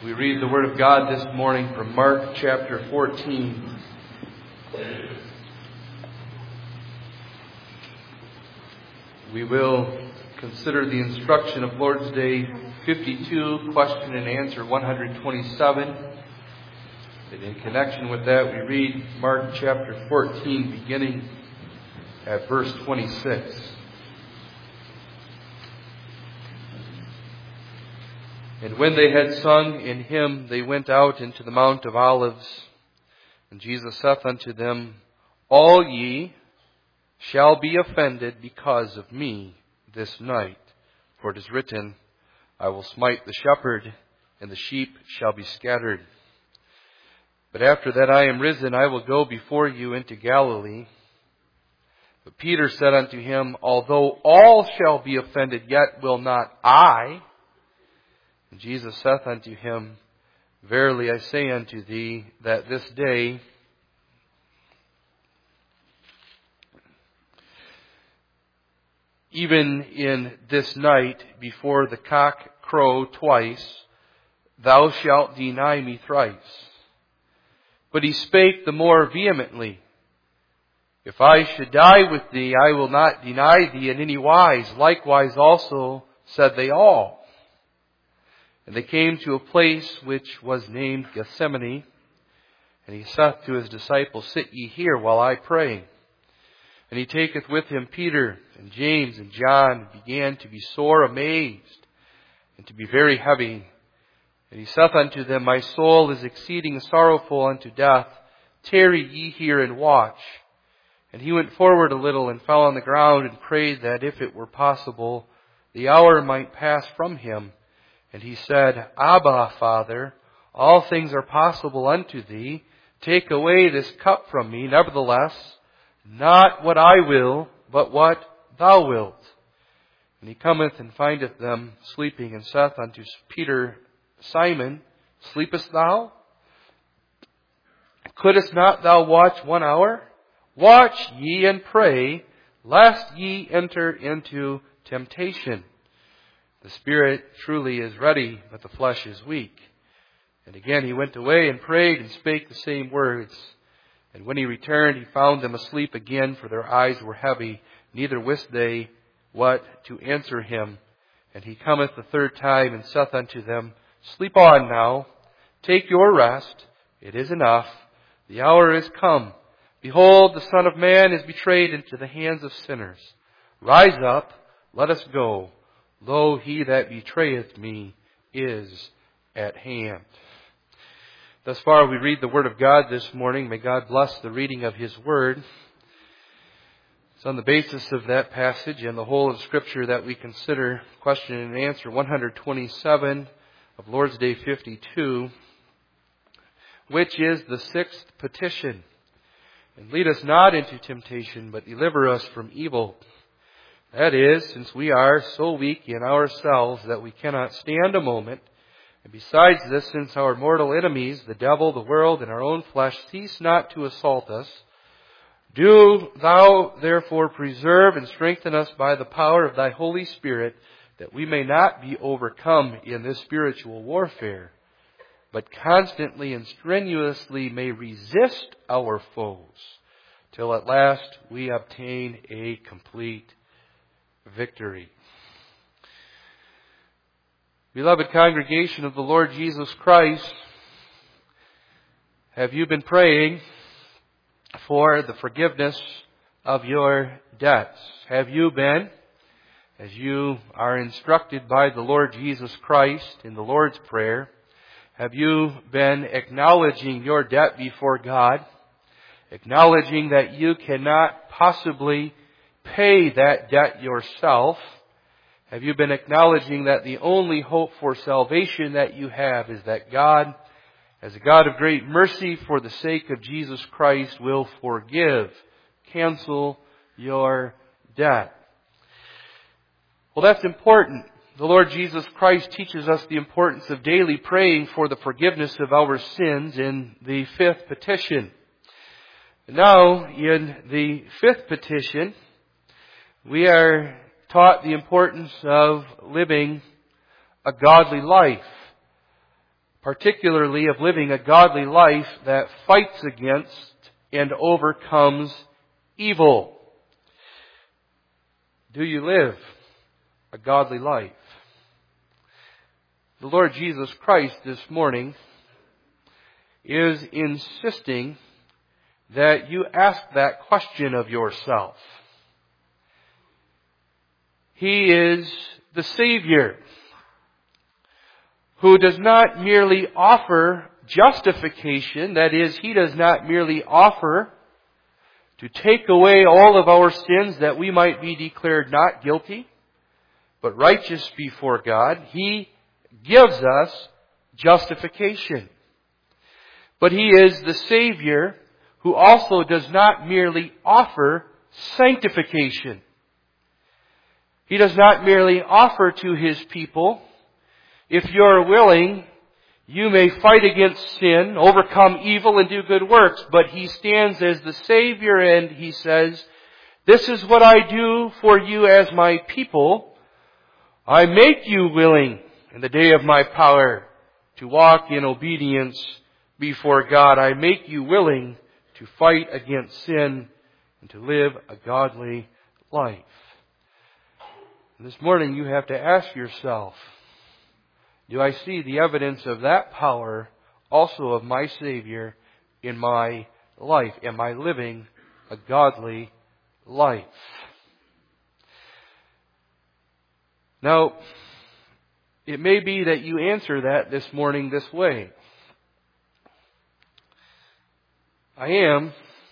We read the Word of God this morning from Mark chapter 14. We will consider the instruction of Lord's Day 52, question and answer 127. And in connection with that, we read Mark chapter 14, beginning at verse 26. And when they had sung in hymn, they went out into the Mount of Olives. And Jesus saith unto them, All ye shall be offended because of me this night. For it is written, I will smite the shepherd, and the sheep shall be scattered. But after that I am risen, I will go before you into Galilee. But Peter said unto him, Although all shall be offended, yet will not I. And Jesus saith unto him, Verily I say unto thee, that this day even in this night, before the cock crow twice, thou shalt deny me thrice. But he spake the more vehemently, If I should die with thee, I will not deny thee in any wise. Likewise also said they all. And they came to a place which was named Gethsemane. And he saith to his disciples, Sit ye here while I pray. And he taketh with him Peter and James and John, and began to be sore amazed, and to be very heavy. And he saith unto them, My soul is exceeding sorrowful unto death. Tarry ye here and watch. And he went forward a little, and fell on the ground, and prayed that if it were possible, the hour might pass from him. And he said, Abba, Father, all things are possible unto thee. Take away this cup from me. Nevertheless, not what I will, but what thou wilt. And he cometh and findeth them sleeping, and saith unto Peter, Simon, sleepest thou? Couldest not thou watch 1 hour? Watch ye and pray, lest ye enter into temptation. The spirit truly is ready, but the flesh is weak. And again he went away and prayed and spake the same words. And when he returned, he found them asleep again, for their eyes were heavy, neither wist they what to answer him. And he cometh the third time, and saith unto them, Sleep on now, take your rest, it is enough, the hour is come. Behold, the Son of Man is betrayed into the hands of sinners. Rise up, let us go. Lo, he that betrayeth me is at hand. Thus far we read the Word of God this morning. May God bless the reading of His Word. It's on the basis of that passage and the whole of Scripture that we consider question and answer 127 of Lord's Day 52, which is the sixth petition. And lead us not into temptation, but deliver us from evil. That is, since we are so weak in ourselves that we cannot stand a moment, and besides this, since our mortal enemies, the devil, the world, and our own flesh, cease not to assault us, do thou therefore preserve and strengthen us by the power of thy Holy Spirit, that we may not be overcome in this spiritual warfare, but constantly and strenuously may resist our foes, till at last we obtain a complete victory. Beloved congregation of the Lord Jesus Christ, have you been praying for the forgiveness of your debts? Have you been, as you are instructed by the Lord Jesus Christ in the Lord's Prayer, have you been acknowledging your debt before God, acknowledging that you cannot possibly pay that debt yourself? Have you been acknowledging that the only hope for salvation that you have is that God, as a God of great mercy for the sake of Jesus Christ, will forgive, cancel your debt? Well, that's important. The Lord Jesus Christ teaches us the importance of daily praying for the forgiveness of our sins in the fifth petition. Now, in the fifth petition, we are taught the importance of living a godly life. particularly of living a godly life that fights against and overcomes evil. Do you live a godly life? The Lord Jesus Christ this morning is insisting that you ask that question of yourself. He is the Savior who does not merely offer justification, that is, He does not merely offer to take away all of our sins that we might be declared not guilty, but righteous before God. He gives us justification. But He is the Savior who also does not merely offer sanctification. He does not merely offer to His people, if you're willing, you may fight against sin, overcome evil, and do good works. But He stands as the Savior and He says, this is what I do for you as my people. I make you willing in the day of my power to walk in obedience before God. I make you willing to fight against sin and to live a godly life. This morning you have to ask yourself, do I see the evidence of that power also of my Savior in my life? Am I living a godly life? Now, it may be that you answer that this morning this way. I am,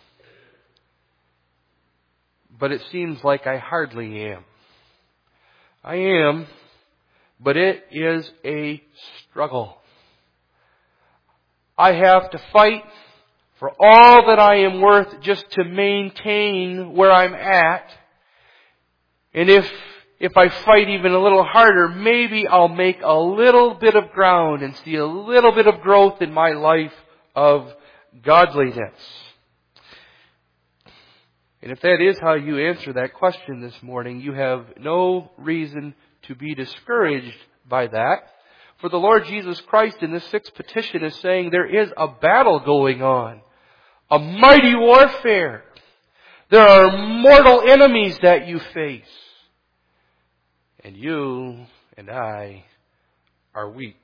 but it seems like I hardly am. I am, but it is a struggle. I have to fight for all that I am worth just to maintain where I'm at. And if I fight even a little harder, maybe I'll make a little bit of ground and see a little bit of growth in my life of godliness. And if that is how you answer that question this morning, you have no reason to be discouraged by that. For the Lord Jesus Christ in this sixth petition is saying there is a battle going on. A mighty warfare. There are mortal enemies that you face. And you and I are weak.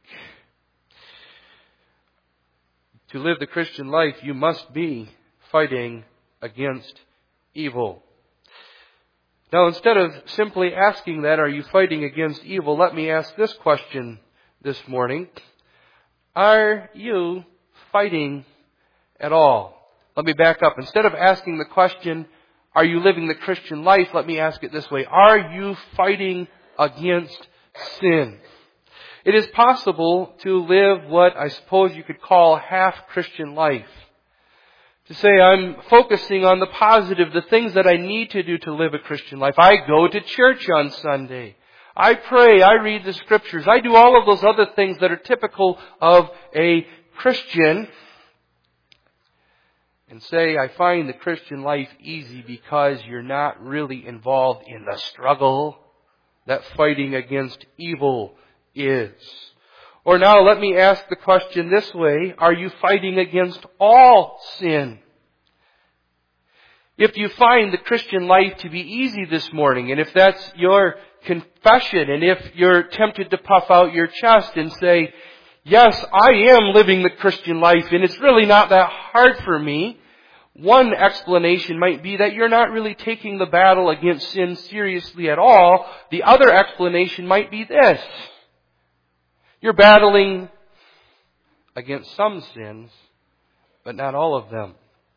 To live the Christian life, you must be fighting against evil. Now, instead of simply asking that, are you fighting against evil? Let me ask this question this morning. Are you fighting at all? Let me back up. Instead of asking the question, are you living the Christian life? Let me ask it this way. Are you fighting against sin? It is possible to live what I suppose you could call half-Christian life. To say I'm focusing on the positive, the things that I need to do to live a Christian life. I go to church on Sunday. I pray. I read the Scriptures. I do all of those other things that are typical of a Christian. And say I find the Christian life easy because you're not really involved in the struggle that fighting against evil is. Or now let me ask the question this way. Are you fighting against all sin? If you find the Christian life to be easy this morning, and if that's your confession, and if you're tempted to puff out your chest and say, yes, I am living the Christian life, and it's really not that hard for me, one explanation might be that you're not really taking the battle against sin seriously at all. The other explanation might be this. You're battling against some sins, but not all of them.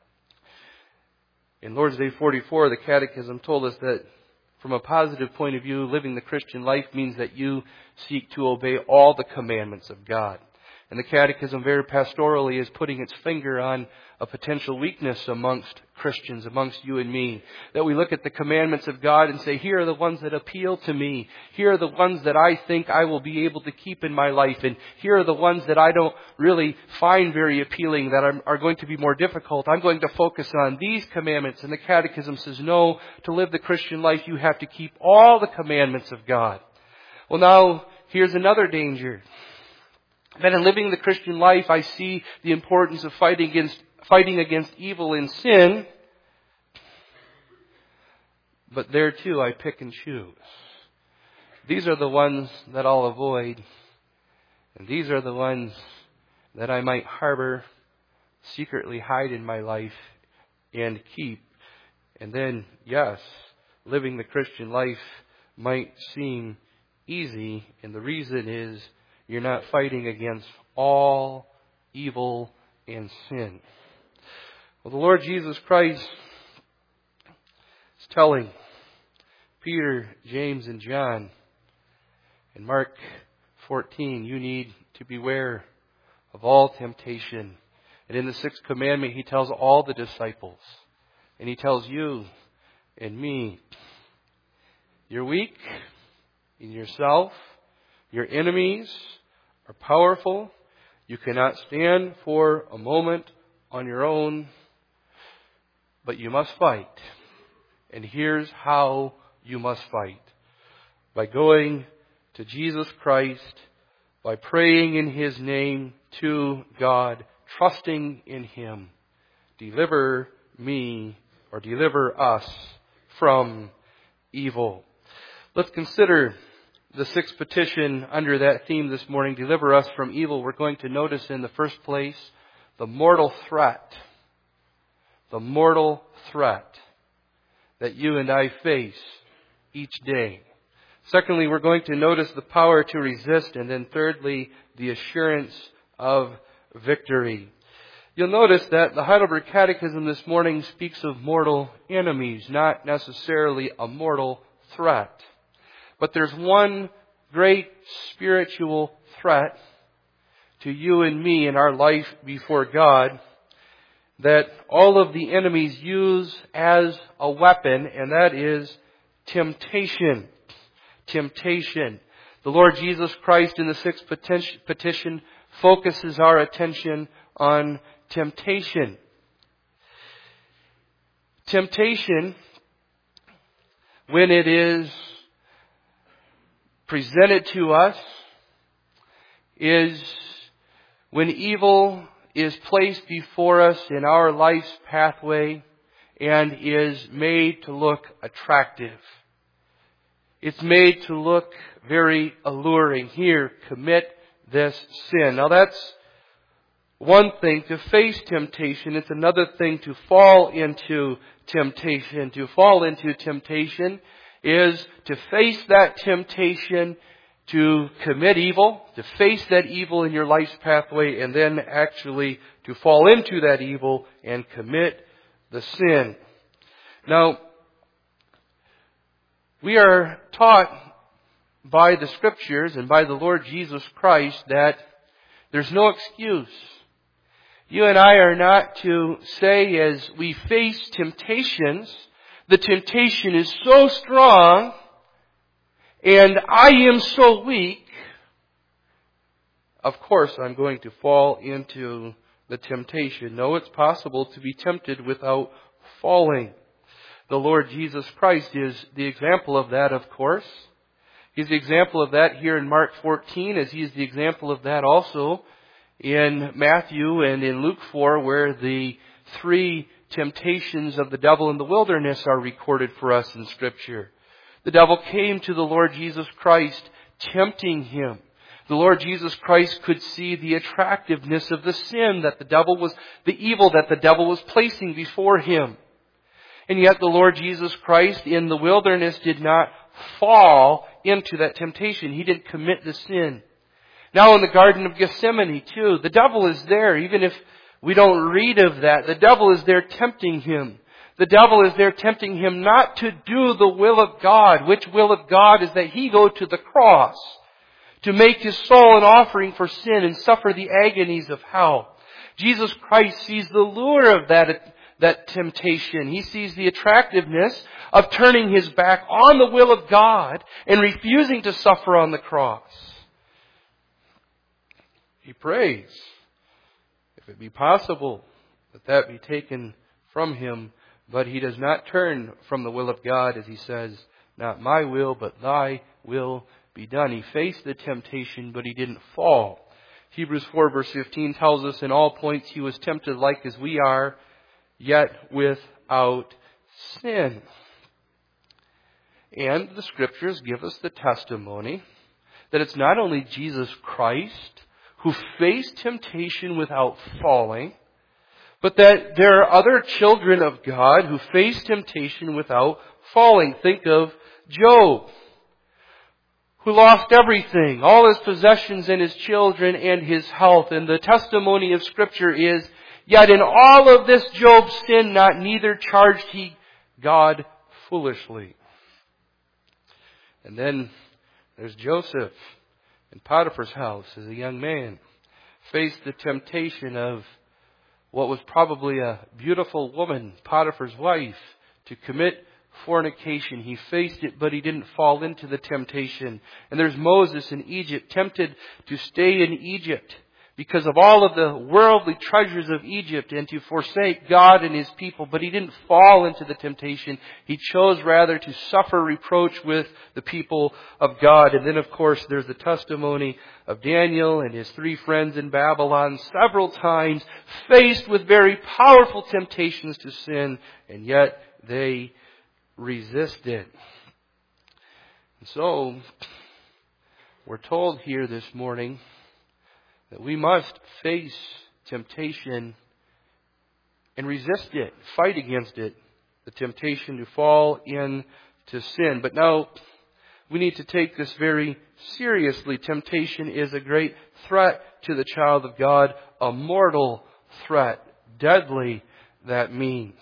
In Lord's Day 44, the Catechism told us that from a positive point of view, living the Christian life means that you seek to obey all the commandments of God. And the Catechism very pastorally is putting its finger on a potential weakness amongst Christians, amongst you and me. That we look at the commandments of God and say, here are the ones that appeal to me. Here are the ones that I think I will be able to keep in my life. And here are the ones that I don't really find very appealing, that are going to be more difficult. I'm going to focus on these commandments. And the Catechism says, no, to live the Christian life, you have to keep all the commandments of God. Well, now, here's another danger. that in living the Christian life, I see the importance of fighting against evil and sin. But there too, I pick and choose. These are the ones that I'll avoid. And these are the ones that I might harbor, secretly hide in my life, and keep. And then, yes, living the Christian life might seem easy. And the reason is you're not fighting against all evil and sin. Well, the Lord Jesus Christ is telling Peter, James, and John in Mark 14, you need to beware of all temptation. And in the 6th commandment, He tells all the disciples, and He tells you and me, you're weak in yourself. Your enemies are powerful. You cannot stand for a moment on your own, but you must fight. And here's how you must fight. By going to Jesus Christ, by praying in His name to God, trusting in Him. Deliver me, or deliver us from evil. Let's consider the 6th petition under that theme this morning, deliver us from evil. We're going to notice in the first place the mortal threat. The mortal threat that you and I face each day. Secondly, we're going to notice the power to resist. And then thirdly, the assurance of victory. You'll notice that the Heidelberg Catechism this morning speaks of mortal enemies, not necessarily a mortal threat. But there's one great spiritual threat to you and me in our life before God that all of the enemies use as a weapon, and that is temptation. Temptation. The Lord Jesus Christ in the 6th petition focuses our attention on temptation. Temptation, when it is presented to us, is when evil is placed before us in our life's pathway and is made to look attractive. It's made to look very alluring. Here, commit this sin. Now that's one thing, to face temptation. It's another thing to fall into temptation. To fall into temptation is to face that temptation to commit evil, to face that evil in your life's pathway, and then actually to fall into that evil and commit the sin. Now, we are taught by the Scriptures and by the Lord Jesus Christ that there's no excuse. You and I are not to say as we face temptations, the temptation is so strong and I am so weak, of course I'm going to fall into the temptation. No, it's possible to be tempted without falling. The Lord Jesus Christ is the example of that, of course. He's the example of that here in Mark 14, as He is the example of that also in Matthew and in Luke 4, where the 3 temptations of the devil in the wilderness are recorded for us in Scripture. The devil came to the Lord Jesus Christ, tempting Him. The Lord Jesus Christ could see the attractiveness of the sin that the evil that the devil was placing before Him. And yet the Lord Jesus Christ in the wilderness did not fall into that temptation. He didn't commit the sin. Now in the Garden of Gethsemane too, the devil is there. Even if we don't read of that, the devil is there tempting Him. The devil is there tempting Him not to do the will of God. Which will of God is that He go to the cross to make His soul an offering for sin and suffer the agonies of hell. Jesus Christ sees the lure of that temptation. He sees the attractiveness of turning His back on the will of God and refusing to suffer on the cross. He prays, if it be possible, that be taken from Him. But He does not turn from the will of God, as He says, not my will, but Thy will be done. He faced the temptation, but He didn't fall. Hebrews 4 verse 15 tells us, in all points he was tempted like as we are, yet without sin. And the Scriptures give us the testimony that it's not only Jesus Christ who faced temptation without falling, but that there are other children of God who faced temptation without falling. Think of Job, who lost everything, all his possessions and his children and his health. And the testimony of Scripture is, yet in all of this Job sinned not, neither charged he God foolishly. And then there's Joseph in Potiphar's house as a young man, faced the temptation of what was probably a beautiful woman, Potiphar's wife, to commit fornication. He faced it, but he didn't fall into the temptation. And there's Moses in Egypt, tempted to stay in Egypt because of all of the worldly treasures of Egypt and to forsake God and His people. But he didn't fall into the temptation. He chose rather to suffer reproach with the people of God. And then, of course, there's the testimony of Daniel and his 3 friends in Babylon, several times faced with very powerful temptations to sin, and yet they resisted. And so, we're told here this morning that we must face temptation and resist it, fight against it, the temptation to fall into sin. But now, we need to take this very seriously. Temptation is a great threat to the child of God, a mortal threat, deadly that means.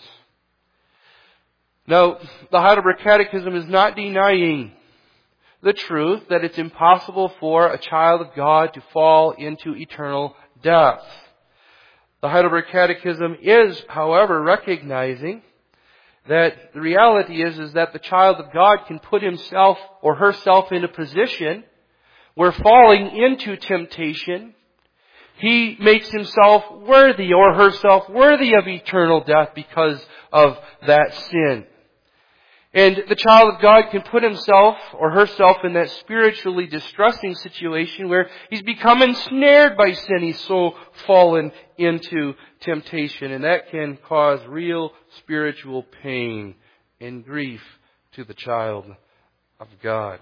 Now, the Heidelberg Catechism is not denying the truth that it's impossible for a child of God to fall into eternal death. The Heidelberg Catechism is, however, recognizing that the reality is that the child of God can put himself or herself in a position where falling into temptation, he makes himself worthy or herself worthy of eternal death because of that sin. And the child of God can put himself or herself in that spiritually distressing situation where he's become ensnared by sin. He's so fallen into temptation. And that can cause real spiritual pain and grief to the child of God.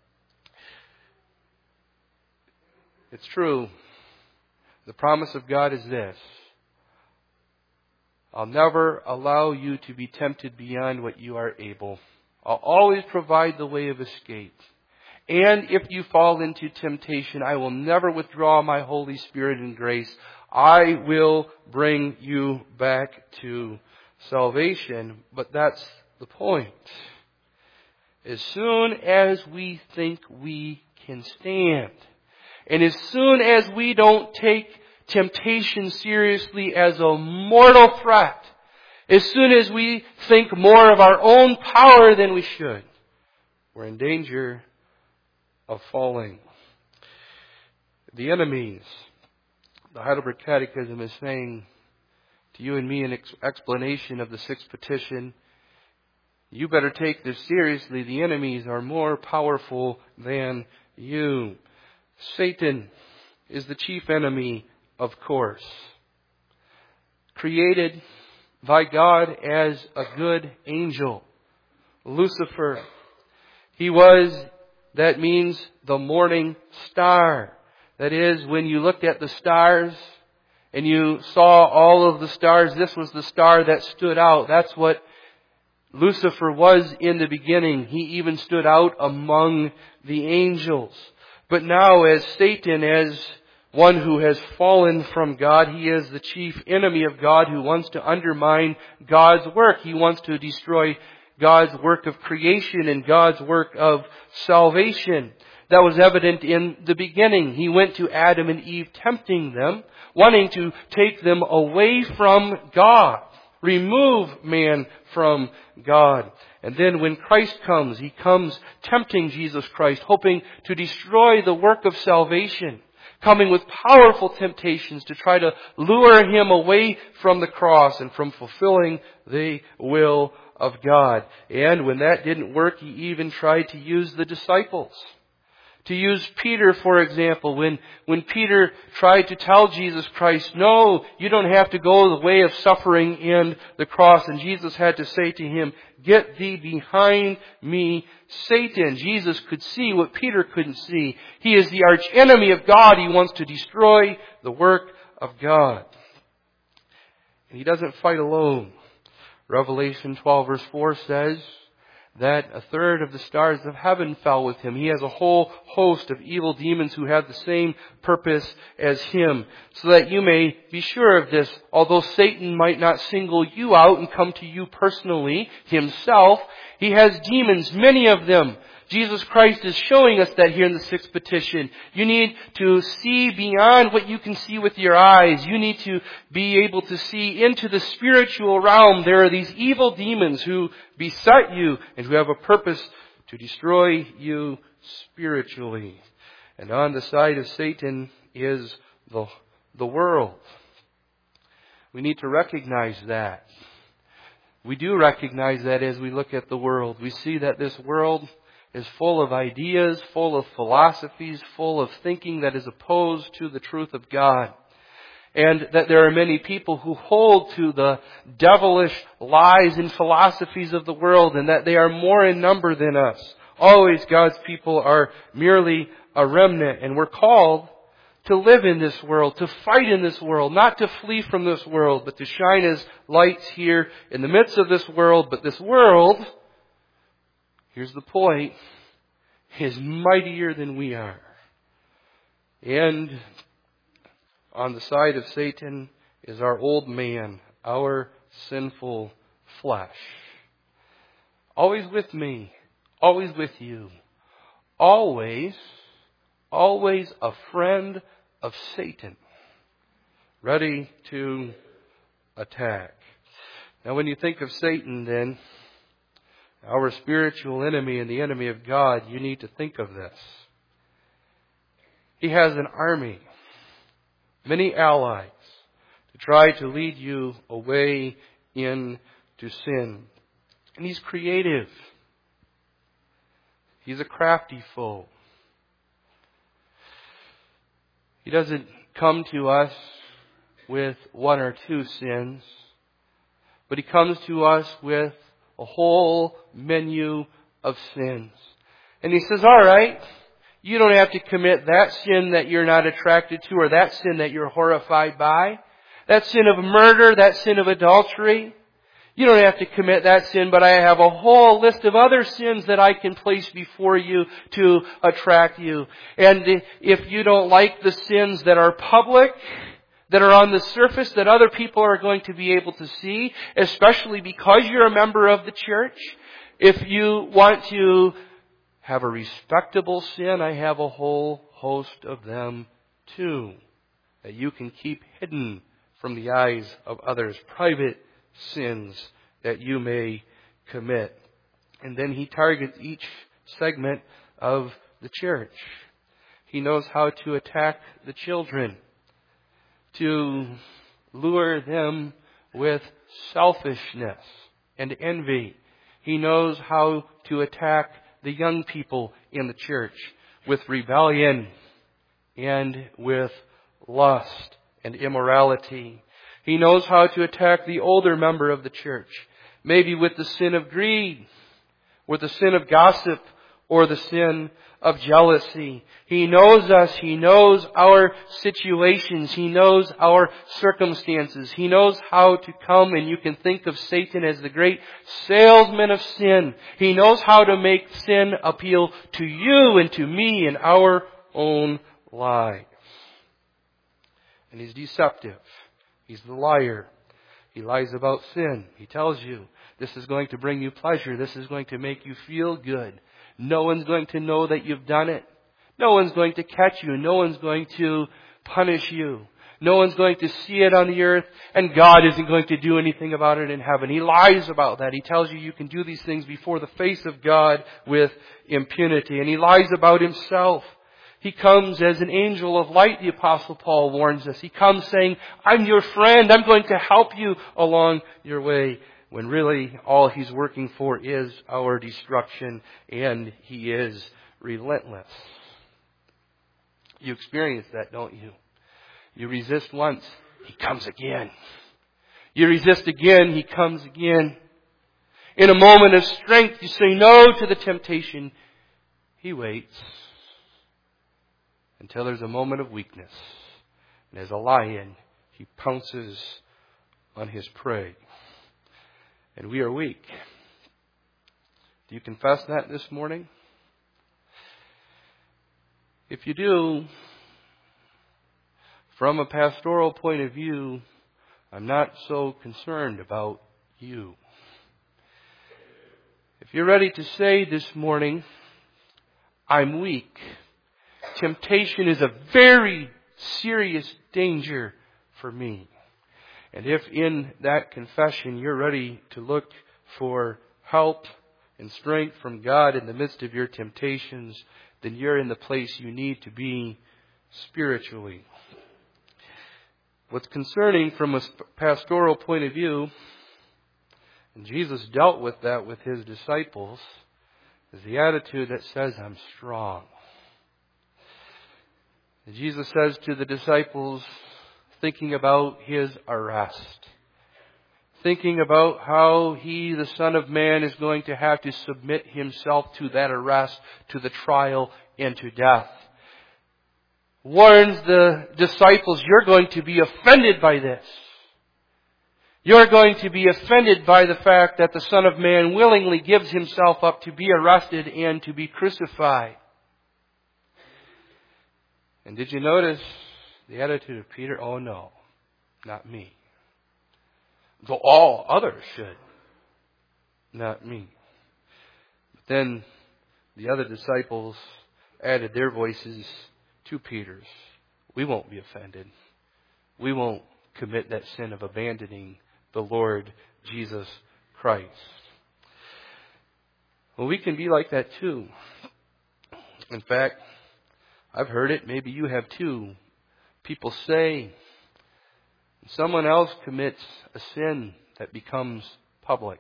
It's true. The promise of God is this: I'll never allow you to be tempted beyond what you are able. I'll always provide the way of escape. And if you fall into temptation, I will never withdraw my Holy Spirit and grace. I will bring you back to salvation. But that's the point. As soon as we think we can stand, and as soon as we don't take temptation seriously as a mortal threat, as soon as we think more of our own power than we should, we're in danger of falling. The enemies, the Heidelberg Catechism is saying to you and me an explanation of the sixth petition. You better take this seriously. The enemies are more powerful than you. Satan is the chief enemy, of course. Created by God as a good angel. Lucifer. That means the morning star. That is, when you looked at the stars and you saw all of the stars, this was the star that stood out. That's what Lucifer was in the beginning. He even stood out among the angels. But now as Satan, as one who has fallen from God, he is the chief enemy of God who wants to undermine God's work. He wants to destroy God's work of creation and God's work of salvation. That was evident in the beginning. He went to Adam and Eve, tempting them, wanting to take them away from God, remove man from God. And then when Christ comes, He comes tempting Jesus Christ, hoping to destroy the work of salvation, coming with powerful temptations to try to lure Him away from the cross and from fulfilling the will of God. And when that didn't work, He even tried to use the disciples To use Peter, for example, when Peter tried to tell Jesus Christ, no, you don't have to go the way of suffering and the cross. And Jesus had to say to him, get thee behind me, Satan. Jesus could see what Peter couldn't see. He is the arch enemy of God. He wants to destroy the work of God. And he doesn't fight alone. Revelation 12 verse 4 says that a third of the stars of heaven fell with him. He has a whole host of evil demons who have the same purpose as him. So that you may be sure of this, although Satan might not single you out and come to you personally, himself, he has demons, many of them. Jesus Christ is showing us that here in the sixth petition. You need to see beyond what you can see with your eyes. You need to be able to see into the spiritual realm. There are these evil demons who beset you and who have a purpose to destroy you spiritually. And on the side of Satan is the world. We need to recognize that. We do recognize that as we look at the world. We see that this world is full of ideas, full of philosophies, full of thinking that is opposed to the truth of God. And that there are many people who hold to the devilish lies and philosophies of the world, and that they are more in number than us. Always God's people are merely a remnant, and we're called to live in this world, to fight in this world, not to flee from this world, but to shine as lights here in the midst of this world. But this world, here's the point, is mightier than we are. And on the side of Satan is our old man, our sinful flesh. Always with me, always with you. Always a friend of Satan, ready to attack. Now when you think of Satan then, our spiritual enemy and the enemy of God, you need to think of this. He has an army, many allies, to try to lead you away into sin. And he's creative. He's a crafty foe. He doesn't come to us with one or two sins, but he comes to us with a whole menu of sins. And he says, all right, you don't have to commit that sin that you're not attracted to or that sin that you're horrified by. That sin of murder, that sin of adultery. You don't have to commit that sin, but I have a whole list of other sins that I can place before you to attract you. And if you don't like the sins that are public, that are on the surface, that other people are going to be able to see, especially because you're a member of the church. If you want to have a respectable sin, I have a whole host of them too, that you can keep hidden from the eyes of others. Private sins that you may commit. And then he targets each segment of the church. He knows how to attack the children, to lure them with selfishness and envy. He knows how to attack the young people in the church with rebellion and with lust and immorality. He knows how to attack the older member of the church, maybe with the sin of greed, with the sin of gossip, or the sin of jealousy. He knows us. He knows our situations. He knows our circumstances. He knows how to come, and you can think of Satan as the great salesman of sin. He knows how to make sin appeal to you and to me in our own lives. And he's deceptive. He's the liar. He lies about sin. He tells you, this is going to bring you pleasure. This is going to make you feel good. No one's going to know that you've done it. No one's going to catch you. No one's going to punish you. No one's going to see it on the earth. And God isn't going to do anything about it in heaven. He lies about that. He tells you can do these things before the face of God with impunity. And he lies about himself. He comes as an angel of light, the Apostle Paul warns us. He comes saying, I'm your friend. I'm going to help you along your way. When really all he's working for is our destruction, and he is relentless. You experience that, don't you? You resist once, he comes again. You resist again, he comes again. In a moment of strength, you say no to the temptation. He waits until there's a moment of weakness. And as a lion, he pounces on his prey. And we are weak. Do you confess that this morning? If you do, from a pastoral point of view, I'm not so concerned about you. If you're ready to say this morning, I'm weak, temptation is a very serious danger for me. And if in that confession you're ready to look for help and strength from God in the midst of your temptations, then you're in the place you need to be spiritually. What's concerning from a pastoral point of view, and Jesus dealt with that with his disciples, is the attitude that says, I'm strong. And Jesus says to the disciples, thinking about his arrest, thinking about how he, the Son of Man, is going to have to submit himself to that arrest, to the trial, and to death, warns the disciples, you're going to be offended by this. You're going to be offended by the fact that the Son of Man willingly gives himself up to be arrested and to be crucified. And did you notice the attitude of Peter? Oh no, not me. Though all others should. Not me. But then the other disciples added their voices to Peter's. We won't be offended. We won't commit that sin of abandoning the Lord Jesus Christ. Well, we can be like that too. In fact, I've heard it, maybe you have too. People say someone else commits a sin that becomes public.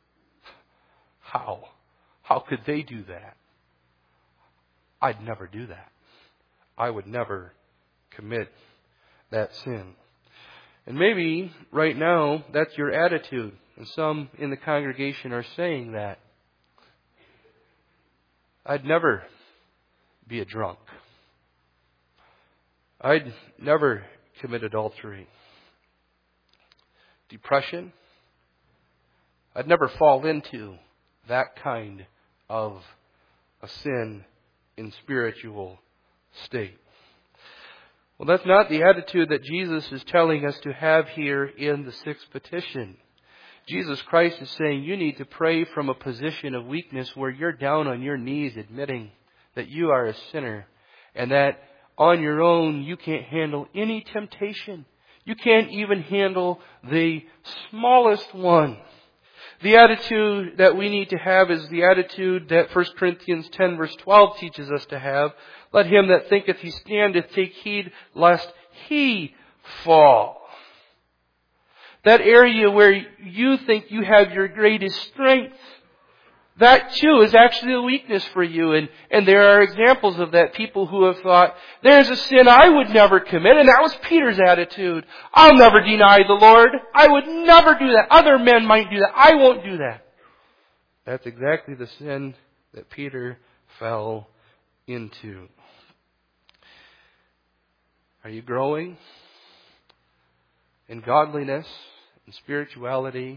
How? How could they do that? I'd never do that. I would never commit that sin. And maybe right now that's your attitude. And some in the congregation are saying that. I'd never be a drunk. I'd never commit adultery. Depression. I'd never fall into that kind of a sin in spiritual state. Well, that's not the attitude that Jesus is telling us to have here in the sixth petition. Jesus Christ is saying you need to pray from a position of weakness where you're down on your knees admitting that you are a sinner and that on your own you can't handle any temptation. You can't even handle the smallest one. The attitude that we need to have is the attitude that 1 Corinthians 10 verse 12 teaches us to have. Let him that thinketh he standeth take heed lest he fall. That area where you think you have your greatest strength, that too is actually a weakness for you. And there are examples of that. People who have thought, there's a sin I would never commit. And that was Peter's attitude. I'll never deny the Lord. I would never do that. Other men might do that. I won't do that. That's exactly the sin that Peter fell into. Are you growing in godliness and spirituality?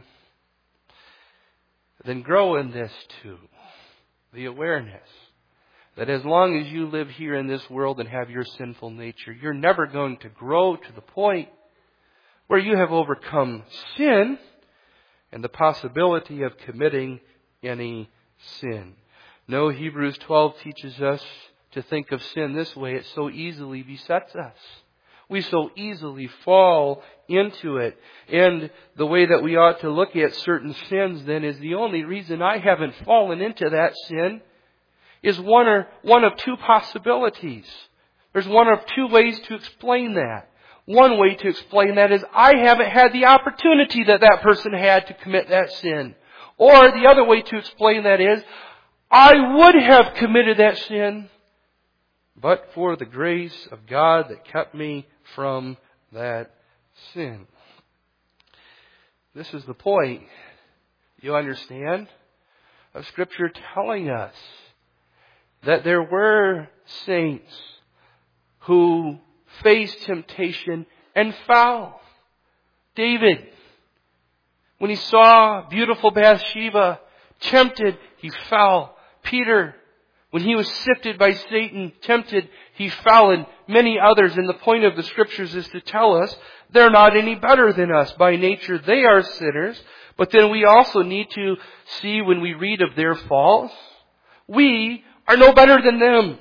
Then grow in this too. The awareness that as long as you live here in this world and have your sinful nature, you're never going to grow to the point where you have overcome sin and the possibility of committing any sin. No, Hebrews 12 teaches us to think of sin this way. It so easily besets us. We so easily fall into it. And the way that we ought to look at certain sins then is the only reason I haven't fallen into that sin is one of two possibilities. There's one of two ways to explain that. One way to explain that is I haven't had the opportunity that that person had to commit that sin. Or the other way to explain that is I would have committed that sin, but for the grace of God that kept me from that sin. This is the point, you understand, of Scripture telling us that there were saints who faced temptation and fell. David, when he saw beautiful Bathsheba tempted, he fell. Peter, when he was sifted by Satan, tempted, he fell, and many others. And the point of the Scriptures is to tell us they're not any better than us. By nature, they are sinners. But then we also need to see, when we read of their falls, we are no better than them.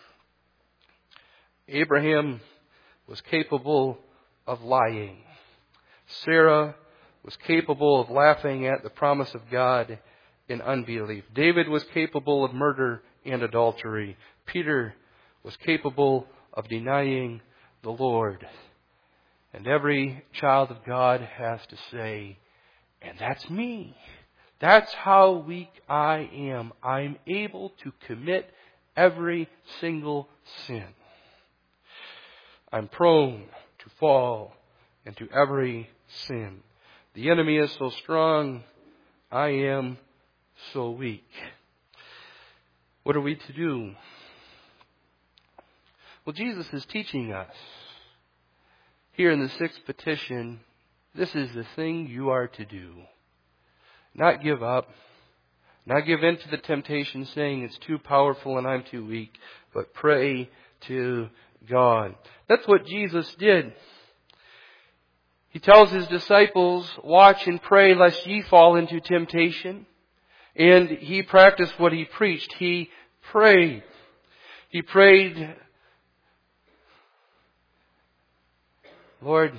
Abraham was capable of lying. Sarah was capable of laughing at the promise of God in unbelief. David was capable of murder and adultery. Peter was capable of denying the Lord. And every child of God has to say, and that's me. That's how weak I am. I'm able to commit every single sin. I'm prone to fall into every sin. The enemy is so strong, I am so weak. What are we to do? Well, Jesus is teaching us here in the sixth petition, this is the thing you are to do. Not give up, not give in to the temptation saying it's too powerful and I'm too weak, but pray to God. That's what Jesus did. He tells His disciples, watch and pray lest ye fall into temptation. And He practiced what He preached. He prayed. He prayed, Lord,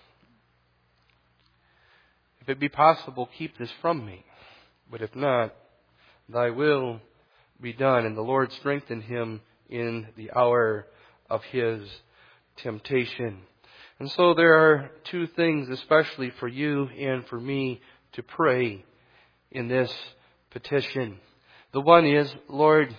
if it be possible, keep this from me. But if not, Thy will be done. And the Lord strengthened him in the hour of his temptation. And so there are two things, especially for you and for me, to pray in this petition. The one is, Lord,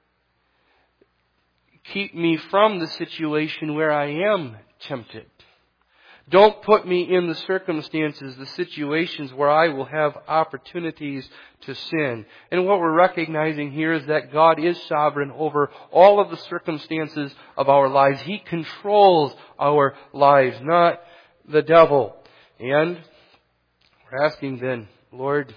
keep me from the situation where I am tempted. Don't put me in the circumstances, the situations where I will have opportunities to sin. And what we're recognizing here is that God is sovereign over all of the circumstances of our lives. He controls our lives, not the devil. And we're asking then, Lord,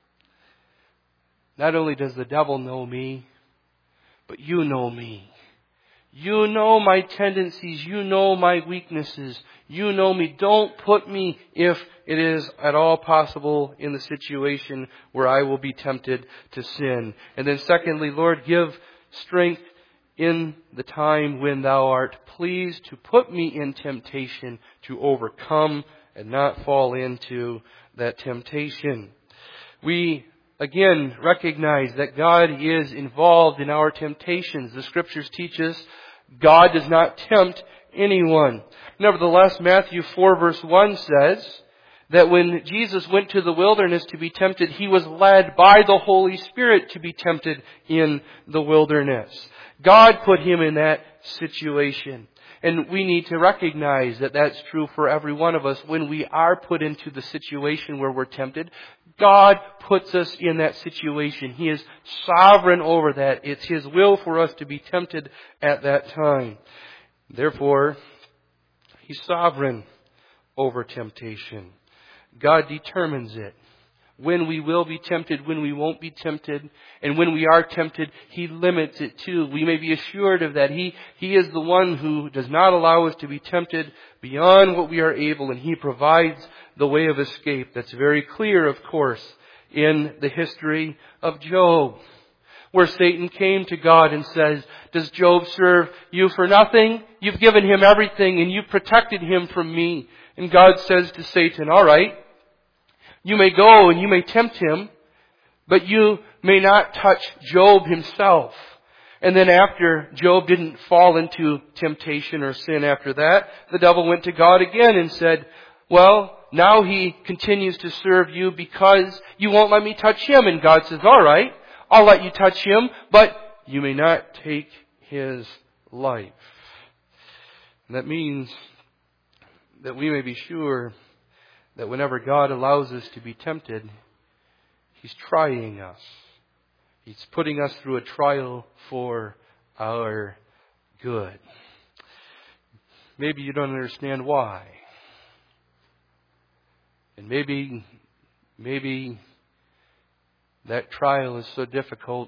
not only does the devil know me, but you know me. You know my tendencies. You know my weaknesses. You know me. Don't put me, if it is at all possible, in the situation where I will be tempted to sin. And then secondly, Lord, give strength in the time when Thou art pleased to put me in temptation to overcome and not fall into that temptation. We again recognize that God is involved in our temptations. The Scriptures teach us God does not tempt anyone. Nevertheless, Matthew 4 verse 1 says that when Jesus went to the wilderness to be tempted, He was led by the Holy Spirit to be tempted in the wilderness. God put Him in that situation. And we need to recognize that that's true for every one of us. When we are put into the situation where we're tempted, God puts us in that situation. He is sovereign over that. It's His will for us to be tempted at that time. Therefore, He's sovereign over temptation. God determines it. When we will be tempted, when we won't be tempted, and when we are tempted, He limits it too. We may be assured of that. He is the one who does not allow us to be tempted beyond what we are able, and He provides the way of escape. That's very clear, of course, in the history of Job, where Satan came to God and says, does Job serve you for nothing? You've given him everything, and you've protected him from me. And God says to Satan, all right, you may go and you may tempt him, but you may not touch Job himself. And then after Job didn't fall into temptation or sin after that, the devil went to God again and said, well, now he continues to serve you because you won't let me touch him. And God says, all right, I'll let you touch him, but you may not take his life. And that means that we may be sure that whenever God allows us to be tempted, He's trying us. He's putting us through a trial for our good. Maybe you don't understand why. And maybe that trial is so difficult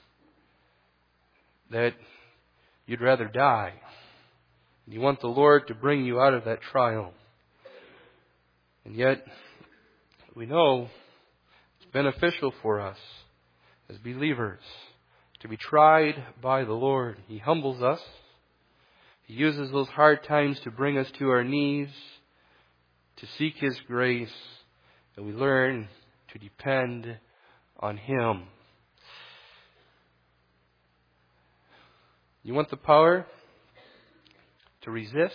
that you'd rather die. You want the Lord to bring you out of that trial. And yet, we know it's beneficial for us as believers to be tried by the Lord. He humbles us. He uses those hard times to bring us to our knees, to seek His grace, and we learn to depend on Him. You want the power to resist?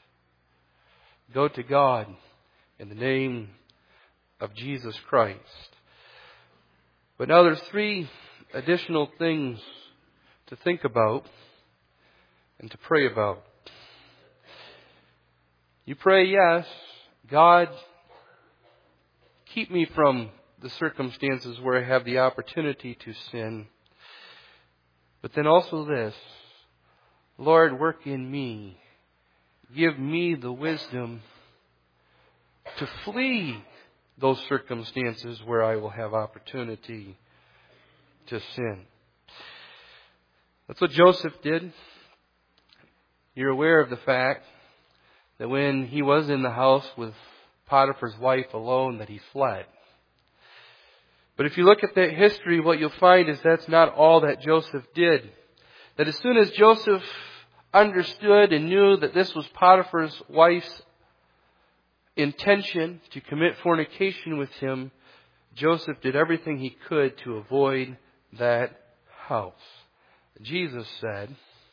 Go to God in the name of Jesus Christ. But now there's 3 additional things to think about and to pray about. You pray, yes, God, keep me from the circumstances where I have the opportunity to sin. But then also this, Lord, work in me. Give me the wisdom to flee those circumstances where I will have opportunity to sin. That's what Joseph did. You're aware of the fact that when he was in the house with Potiphar's wife alone, that he fled. But if you look at that history, what you'll find is that's not all that Joseph did. That as soon as Joseph understood and knew that this was Potiphar's wife's intention to commit fornication with him, Joseph did everything he could to avoid that house. Jesus said,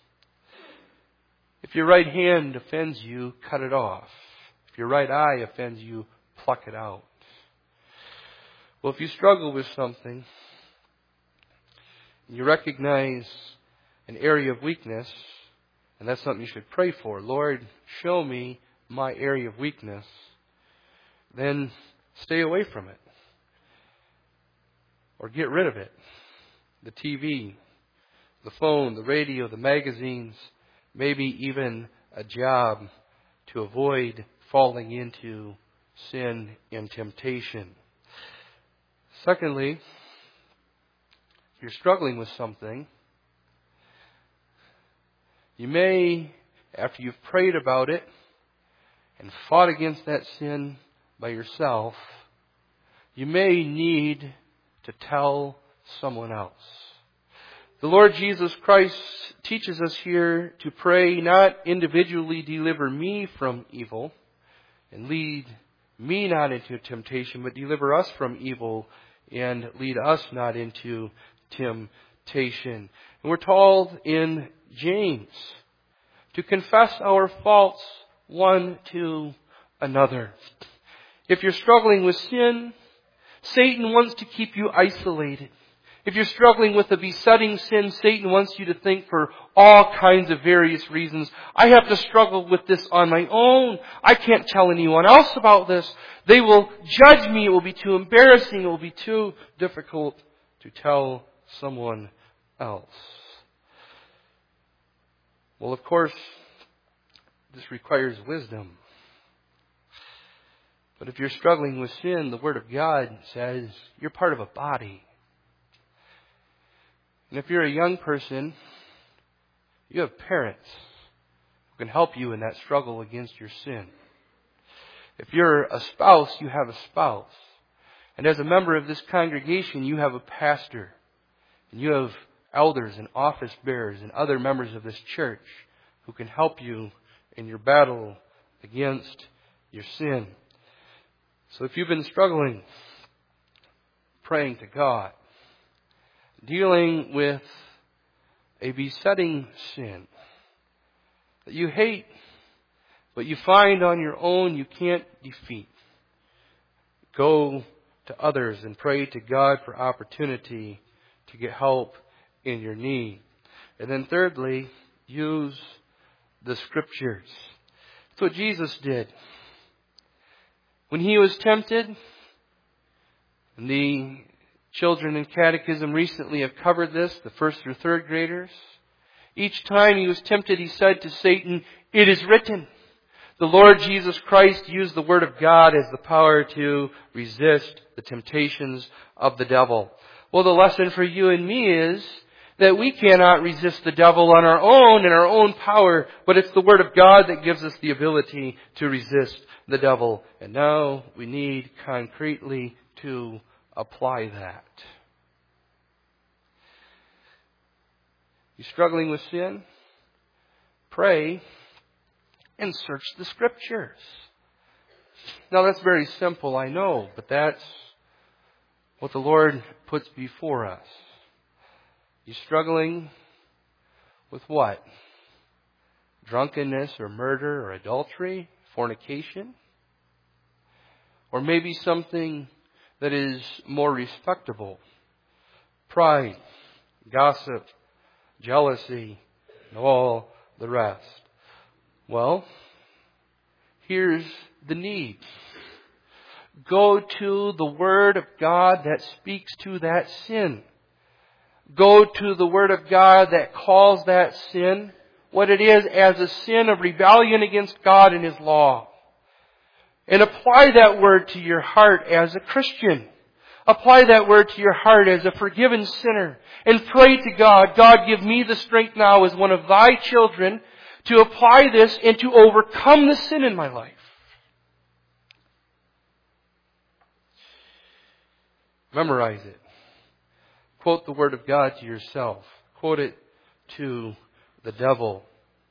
if your right hand offends you, cut it off. If your right eye offends you, pluck it out. Well, if you struggle with something, and you recognize an area of weakness, and that's something you should pray for. Lord, show me my area of weakness. Then stay away from it. Or get rid of it. The TV, the phone, the radio, the magazines, maybe even a job to avoid falling into sin and temptation. Secondly, if you're struggling with something, you may, after you've prayed about it and fought against that sin by yourself, you may need to tell someone else. The Lord Jesus Christ teaches us here to pray, not individually deliver me from evil and lead me not into temptation, but deliver us from evil and lead us not into temptation. And we're told in James to confess our faults one to another. If you're struggling with sin, Satan wants to keep you isolated. If you're struggling with a besetting sin, Satan wants you to think for all kinds of various reasons. I have to struggle with this on my own. I can't tell anyone else about this. They will judge me. It will be too embarrassing. It will be too difficult to tell someone else. Well, of course, this requires wisdom. But if you're struggling with sin, the Word of God says you're part of a body. And if you're a young person, you have parents who can help you in that struggle against your sin. If you're a spouse, you have a spouse. And as a member of this congregation, you have a pastor. And you have elders and office bearers and other members of this church who can help you in your battle against your sin. So if you've been struggling, praying to God, dealing with a besetting sin that you hate, but you find on your own you can't defeat, go to others and pray to God for opportunity to get help in your need. And then thirdly, use the Scriptures. That's what Jesus did. When He was tempted, and the children in catechism recently have covered this, the first through third graders. Each time He was tempted, He said to Satan, "It is written." The Lord Jesus Christ used the Word of God as the power to resist the temptations of the devil. Well, the lesson for you and me is that we cannot resist the devil on our own in our own power, but it's the Word of God that gives us the ability to resist the devil. And now we need concretely to apply that. You struggling with sin? Pray and search the Scriptures. Now that's very simple, I know, but that's what the Lord puts before us. You struggling with what? Drunkenness or murder or adultery, fornication? Or maybe something that is more respectable. Pride, gossip, jealousy, and all the rest. Well, here's the need. Go to the Word of God that speaks to that sin. Go to the Word of God that calls that sin what it is, as a sin of rebellion against God and His law. And apply that Word to your heart as a Christian. Apply that Word to your heart as a forgiven sinner. And pray to God, God, give me the strength now as one of Thy children to apply this and to overcome the sin in my life. Memorize it. Quote the Word of God to yourself. Quote it to the devil.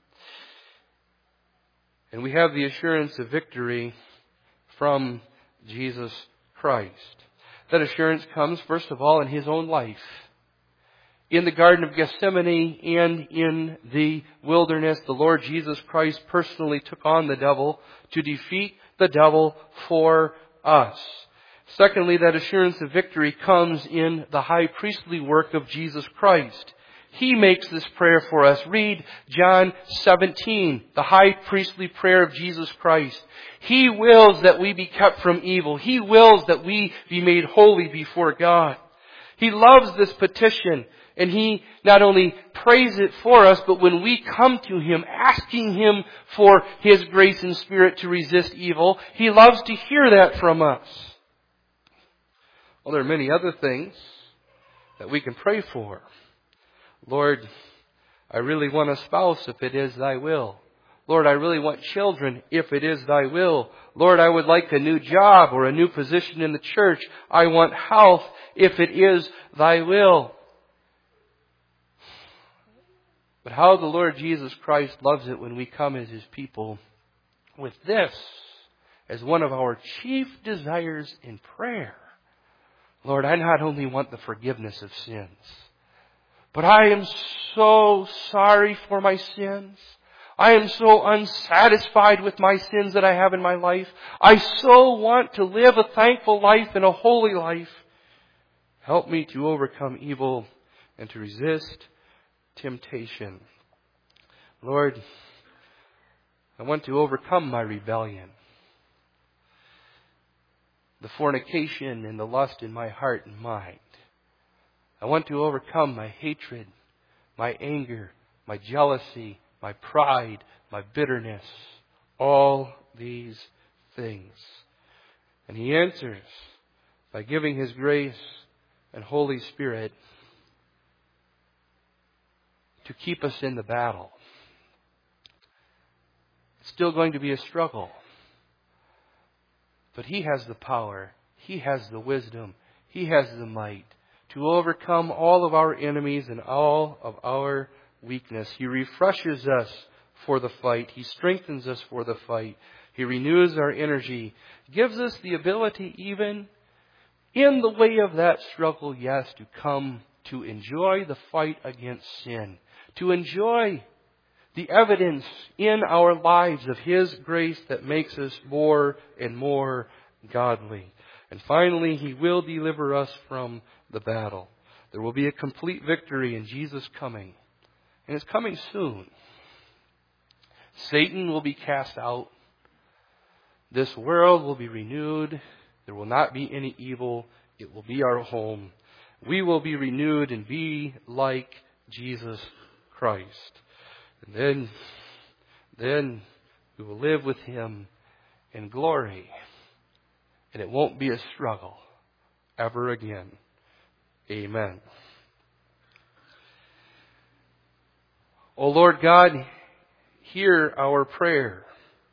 And we have the assurance of victory from Jesus Christ. That assurance comes, first of all, in His own life. In the Garden of Gethsemane and in the wilderness, the Lord Jesus Christ personally took on the devil to defeat the devil for us. Secondly, that assurance of victory comes in the high priestly work of Jesus Christ. He makes this prayer for us. Read John 17, the high priestly prayer of Jesus Christ. He wills that we be kept from evil. He wills that we be made holy before God. He loves this petition, and He not only prays it for us, but when we come to Him asking Him for His grace and Spirit to resist evil, He loves to hear that from us. Well, there are many other things that we can pray for. Lord, I really want a spouse if it is Thy will. Lord, I really want children if it is Thy will. Lord, I would like a new job or a new position in the church. I want health if it is Thy will. But how the Lord Jesus Christ loves it when we come as His people with this as one of our chief desires in prayer. Lord, I not only want the forgiveness of sins, but I am so sorry for my sins. I am so unsatisfied with my sins that I have in my life. I so want to live a thankful life and a holy life. Help me to overcome evil and to resist temptation. Lord, I want to overcome my rebellion, the fornication and the lust in my heart and mind. I want to overcome my hatred, my anger, my jealousy, my pride, my bitterness, all these things. And He answers by giving His grace and Holy Spirit to keep us in the battle. It's still going to be a struggle. But He has the power, He has the wisdom, He has the might to overcome all of our enemies and all of our weakness. He refreshes us for the fight. He strengthens us for the fight. He renews our energy, gives us the ability even in the way of that struggle, yes, to come to enjoy the fight against sin, to enjoy the evidence in our lives of His grace that makes us more and more godly. And finally, He will deliver us from the battle. There will be a complete victory in Jesus' coming. And it's coming soon. Satan will be cast out. This world will be renewed. There will not be any evil. It will be our home. We will be renewed and be like Jesus Christ. And then we will live with Him in glory. And it won't be a struggle ever again. Amen. O Lord God, hear our prayer.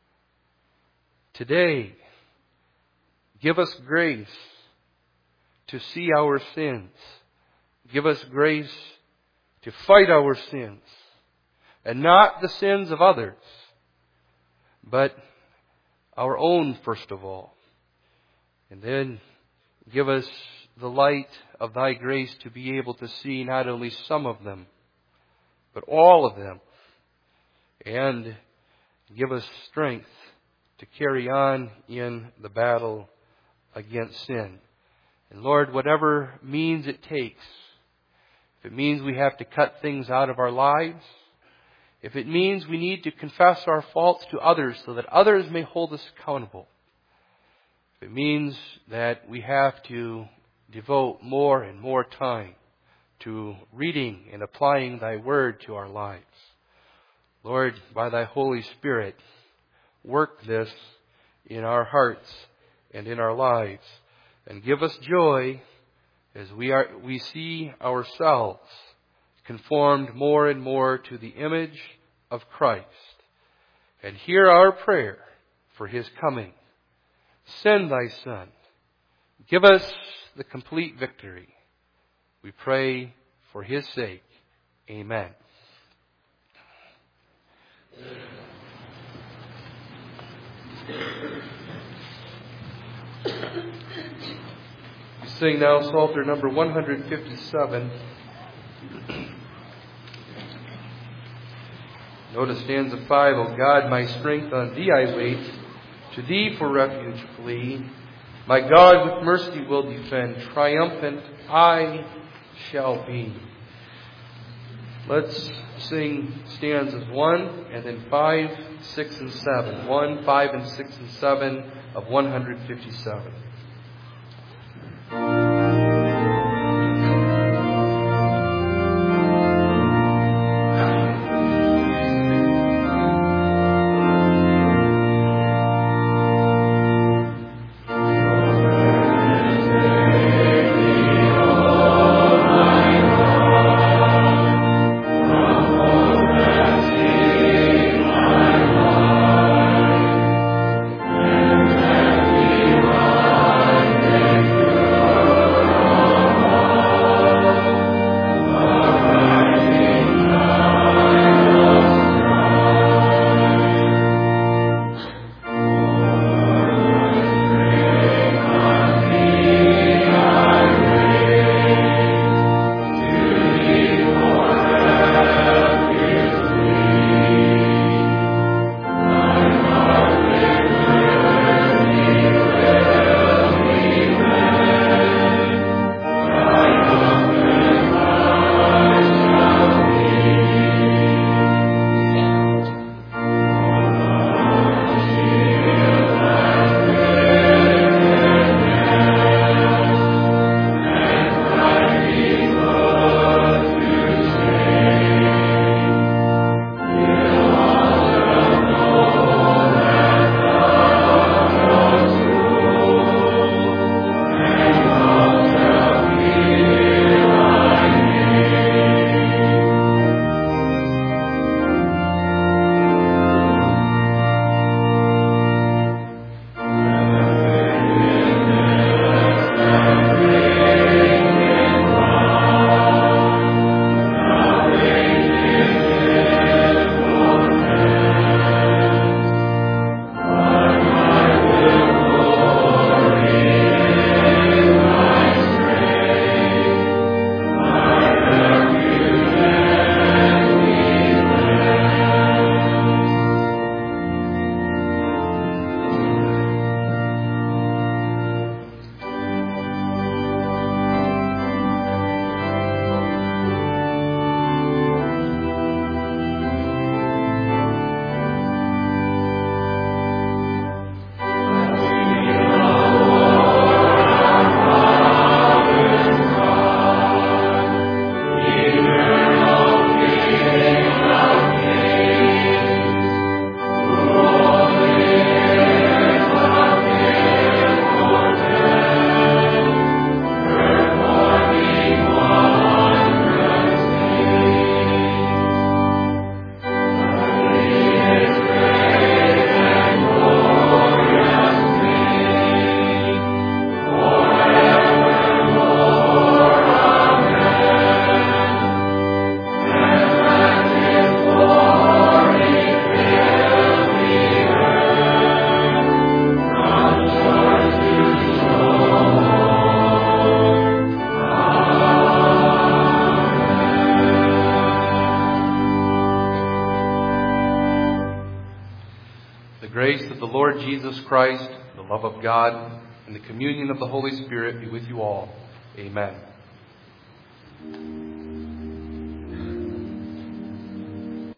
Today, give us grace to see our sins. Give us grace to fight our sins. And not the sins of others, but our own first of all. And then give us the light of Thy grace to be able to see not only some of them, but all of them. And give us strength to carry on in the battle against sin. And Lord, whatever means it takes, if it means we have to cut things out of our lives, if it means we need to confess our faults to others so that others may hold us accountable, if it means that we have to devote more and more time to reading and applying Thy Word to our lives, Lord, by Thy Holy Spirit, work this in our hearts and in our lives, and give us joy as we see ourselves conformed more and more to the image of Christ. And hear our prayer for His coming. Send Thy Son. Give us the complete victory. We pray for His sake. Amen. We sing now Psalter number 157. Notice stanza 5. O God, my strength, on Thee I wait. To Thee for refuge flee. My God with mercy will defend. Triumphant I shall be. Let's sing stanzas 1 and then 5, 6, and 7. 1, 5, and 6, and 7 of 157. Amen. grace of the Lord Jesus Christ, the love of God, and the communion of the Holy Spirit be with you all. Amen.